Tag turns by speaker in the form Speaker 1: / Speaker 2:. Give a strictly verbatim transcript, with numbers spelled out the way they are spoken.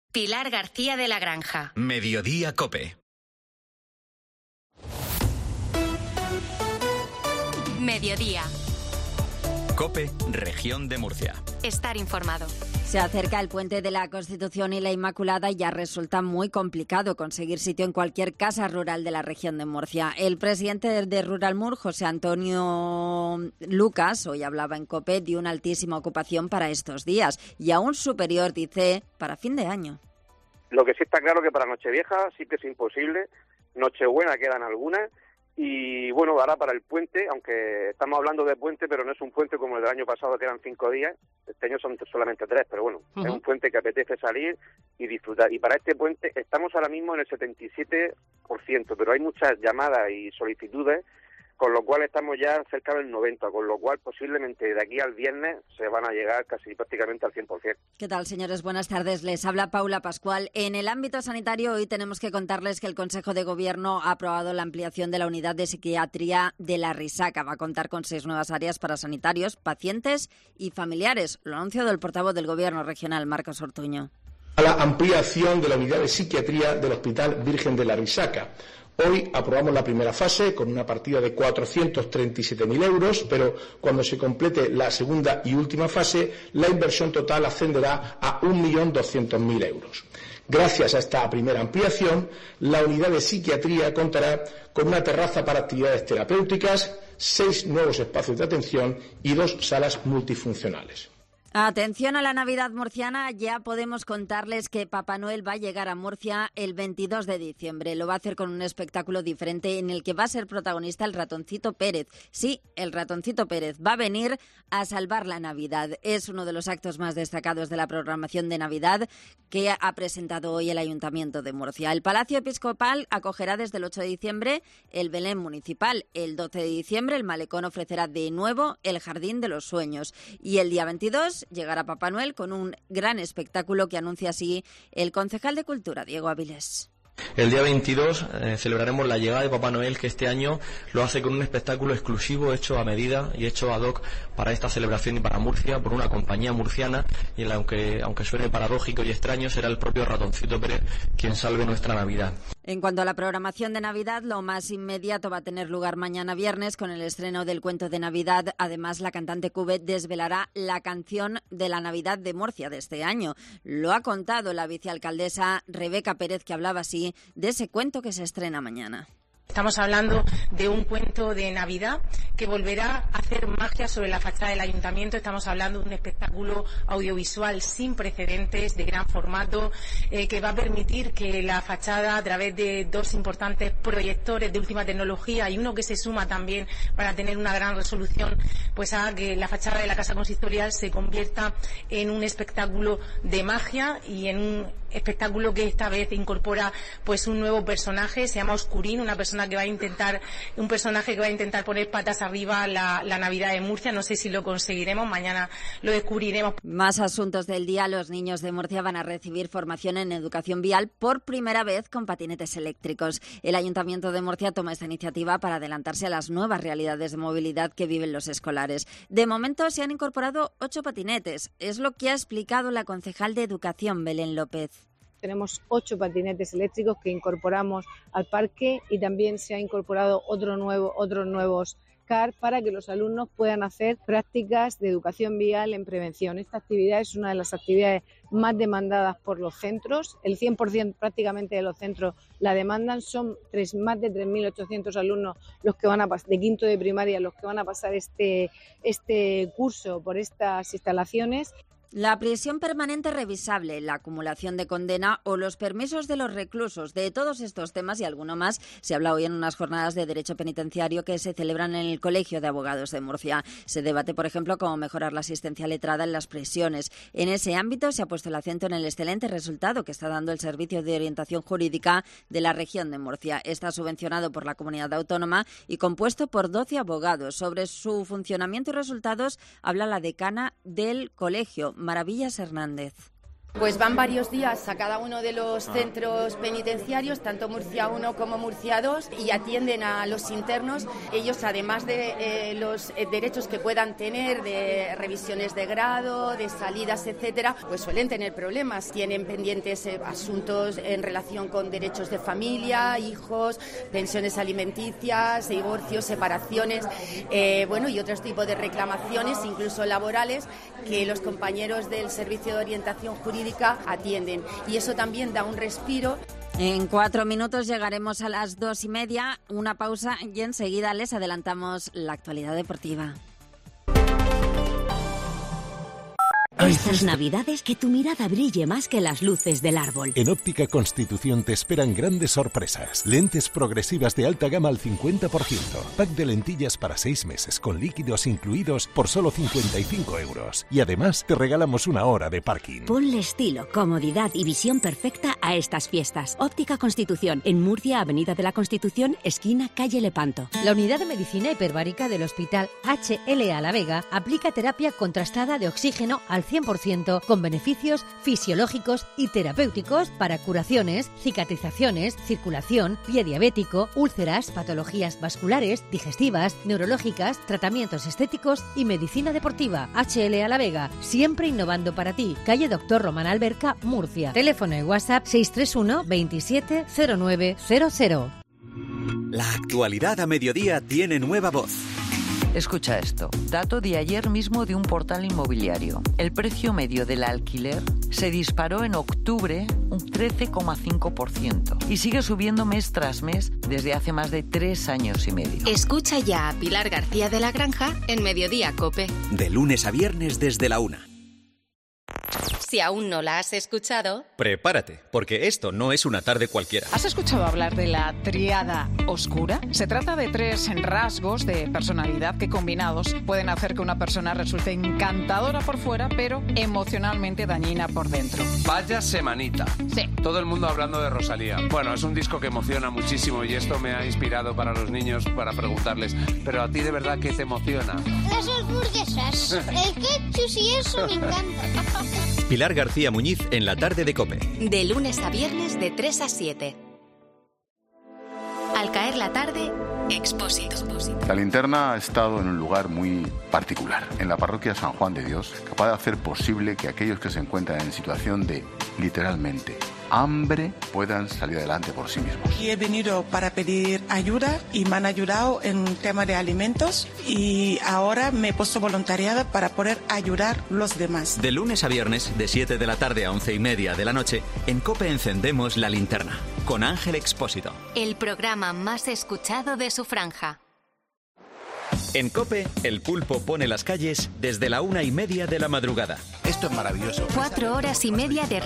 Speaker 1: Pilar García de la Granja.
Speaker 2: Mediodía COPE.
Speaker 1: Mediodía.
Speaker 2: COPE, Región de Murcia.
Speaker 1: Estar informado.
Speaker 3: Se acerca el puente de la Constitución y la Inmaculada y ya resulta muy complicado conseguir sitio en cualquier casa rural de la región de Murcia. El presidente de Ruralmur, José Antonio Lucas, hoy hablaba en COPE de una altísima ocupación para estos días y aún superior, dice, para fin de año.
Speaker 4: Lo que sí está claro que para Nochevieja sí que es imposible, Nochebuena quedan algunas. Y bueno, ahora para el puente, aunque estamos hablando de puente, pero no es un puente como el del año pasado que eran cinco días, este año son solamente tres, pero bueno, uh-huh. Es un puente que apetece salir y disfrutar. Y para este puente estamos ahora mismo en el setenta y siete por ciento, pero hay muchas llamadas y solicitudes, con lo cual estamos ya cerca del noventa por ciento, con lo cual posiblemente de aquí al viernes se van a llegar casi prácticamente al cien por ciento.
Speaker 3: ¿Qué tal, señores? Buenas tardes. Les habla Paula Pascual. En el ámbito sanitario hoy tenemos que contarles que el Consejo de Gobierno ha aprobado la ampliación de la unidad de psiquiatría de la Risaca. Va a contar con seis nuevas áreas para sanitarios, pacientes y familiares. Lo ha anunciado el portavoz del Gobierno regional, Marcos Ortuño.
Speaker 5: La ampliación de la unidad de psiquiatría del Hospital Virgen de la Risaca. Hoy aprobamos la primera fase con una partida de cuatrocientos treinta y siete mil euros, pero cuando se complete la segunda y última fase, la inversión total ascenderá a un millón doscientos mil euros. Gracias a esta primera ampliación, la unidad de psiquiatría contará con una terraza para actividades terapéuticas, seis nuevos espacios de atención y dos salas multifuncionales.
Speaker 3: Atención a la Navidad murciana, ya podemos contarles que Papá Noel va a llegar a Murcia el veintidós de diciembre. Lo va a hacer con un espectáculo diferente en el que va a ser protagonista el Ratoncito Pérez. Sí, el Ratoncito Pérez va a venir a salvar la Navidad. Es uno de los actos más destacados de la programación de Navidad que ha presentado hoy el Ayuntamiento de Murcia. El Palacio Episcopal acogerá desde el ocho de diciembre el Belén Municipal. El doce de diciembre el Malecón ofrecerá de nuevo el Jardín de los Sueños. Y el día veintidós llegará Papá Noel con un gran espectáculo que anuncia así el concejal de Cultura, Diego Avilés.
Speaker 6: El día veintidós eh, celebraremos la llegada de Papá Noel, que este año lo hace con un espectáculo exclusivo hecho a medida y hecho ad hoc para esta celebración y para Murcia por una compañía murciana, y en la, aunque, aunque suene paradójico y extraño, será el propio Ratoncito Pérez quien salve nuestra Navidad.
Speaker 3: En cuanto a la programación de Navidad, lo más inmediato va a tener lugar mañana viernes con el estreno del cuento de Navidad. Además, la cantante Cubet desvelará la canción de la Navidad de Murcia de este año. Lo ha contado la vicealcaldesa Rebeca Pérez, que hablaba así de ese cuento que se estrena mañana.
Speaker 7: Estamos hablando de un cuento de Navidad que volverá a hacer magia sobre la fachada del Ayuntamiento. Estamos hablando de un espectáculo audiovisual sin precedentes, de gran formato, eh, que va a permitir que la fachada, a través de dos importantes proyectores de última tecnología y uno que se suma también para tener una gran resolución, pues haga que la fachada de la Casa Consistorial se convierta en un espectáculo de magia y en un espectáculo que esta vez incorpora pues un nuevo personaje, se llama Oscurín, una persona que va a intentar, un personaje que va a intentar poner patas arriba la, la Navidad de Murcia. No sé si lo conseguiremos, mañana lo descubriremos.
Speaker 3: Más asuntos del día. Los niños de Murcia van a recibir formación en educación vial por primera vez con patinetes eléctricos. El Ayuntamiento de Murcia toma esta iniciativa para adelantarse a las nuevas realidades de movilidad que viven los escolares. De momento se han incorporado ocho patinetes. Es lo que ha explicado la concejal de Educación, Belén López.
Speaker 8: Tenemos ocho patinetes eléctricos que incorporamos al parque y también se ha incorporado otro nuevo, otros nuevos car para que los alumnos puedan hacer prácticas de educación vial en prevención. Esta actividad es una de las actividades más demandadas por los centros. El cien por ciento prácticamente de los centros la demandan. Son tres, más de tres mil ochocientos alumnos los que van a pasar, de quinto de primaria, los que van a pasar este, este curso por estas instalaciones.
Speaker 3: La prisión permanente revisable, la acumulación de condena o los permisos de los reclusos. De todos estos temas y alguno más se habla hoy en unas jornadas de derecho penitenciario que se celebran en el Colegio de Abogados de Murcia. Se debate, por ejemplo, cómo mejorar la asistencia letrada en las prisiones. En ese ámbito se ha puesto el acento en el excelente resultado que está dando el Servicio de Orientación Jurídica de la región de Murcia. Está subvencionado por la comunidad autónoma y compuesto por doce abogados. Sobre su funcionamiento y resultados habla la decana del colegio, Maravillas Hernández.
Speaker 9: Pues van varios días a cada uno de los centros penitenciarios, tanto Murcia uno como Murcia dos, y atienden a los internos. Ellos, además de eh, los eh, derechos que puedan tener, de revisiones de grado, de salidas, etcétera, pues suelen tener problemas. Tienen pendientes eh, asuntos en relación con derechos de familia, hijos, pensiones alimenticias, divorcios, separaciones, eh, bueno, y otros tipos de reclamaciones, incluso laborales, que los compañeros del Servicio de Orientación Jurídica atienden, y eso también da un respiro.
Speaker 3: En cuatro minutos llegaremos a las dos y media, una pausa y enseguida les adelantamos la actualidad deportiva.
Speaker 10: Estas navidades que tu mirada brille más que las luces del árbol.
Speaker 11: En Óptica Constitución te esperan grandes sorpresas. Lentes progresivas de alta gama al cincuenta por ciento. Pack de lentillas para seis meses con líquidos incluidos por solo cincuenta y cinco euros. Y además te regalamos una hora de parking.
Speaker 10: Ponle estilo, comodidad y visión perfecta a estas fiestas. Óptica Constitución, en Murcia, Avenida de la Constitución, esquina calle Lepanto.
Speaker 12: La Unidad de Medicina Hiperbárica del Hospital H L A La Vega aplica terapia contrastada de oxígeno al cien por ciento con beneficios fisiológicos y terapéuticos para curaciones, cicatrizaciones, circulación, pie diabético, úlceras, patologías vasculares, digestivas, neurológicas, tratamientos estéticos y medicina deportiva. H L A La Vega, siempre innovando para ti. Calle Doctor Román Alberca, Murcia. Teléfono y WhatsApp seis tres uno, veintisiete, cero nueve cero cero.
Speaker 2: La actualidad a mediodía tiene nueva voz.
Speaker 13: Escucha esto, dato de ayer mismo de un portal inmobiliario. El precio medio del alquiler se disparó en octubre un trece coma cinco por ciento y sigue subiendo mes tras mes desde hace más de tres años y medio.
Speaker 1: Escucha ya a Pilar García de la Granja en Mediodía COPE.
Speaker 2: De lunes a viernes desde la una.
Speaker 1: Si aún no la has escuchado,
Speaker 2: prepárate, porque esto no es una tarde cualquiera.
Speaker 14: ¿Has escuchado hablar de la tríada oscura? Se trata de tres rasgos de personalidad que combinados pueden hacer que una persona resulte encantadora por fuera, pero emocionalmente dañina por dentro.
Speaker 15: Vaya semanita.
Speaker 14: Sí.
Speaker 15: Todo el mundo hablando de Rosalía. Bueno, es un disco que emociona muchísimo y esto me ha inspirado para los niños para preguntarles, ¿pero a ti de verdad qué te emociona?
Speaker 16: Las hamburguesas, el ketchup y eso me encanta.
Speaker 2: Pilar García Muñiz en la tarde de COPE.
Speaker 1: De lunes a viernes de tres a siete. Al caer la tarde, Expósito.
Speaker 17: La linterna ha estado en un lugar muy particular, en la parroquia San Juan de Dios, capaz de hacer posible que aquellos que se encuentran en situación de, literalmente, hambre, puedan salir adelante por sí mismos.
Speaker 18: Y he venido para pedir ayuda y me han ayudado en tema de alimentos y ahora me he puesto voluntariada para poder ayudar a los demás.
Speaker 2: De lunes a viernes, de siete de la tarde a once y media de la noche, en COPE encendemos la linterna, con Ángel Expósito.
Speaker 1: El programa más escuchado de su franja.
Speaker 2: En COPE, el pulpo pone las calles desde la una y media de la madrugada.
Speaker 19: Esto es maravilloso.
Speaker 1: Cuatro horas y media de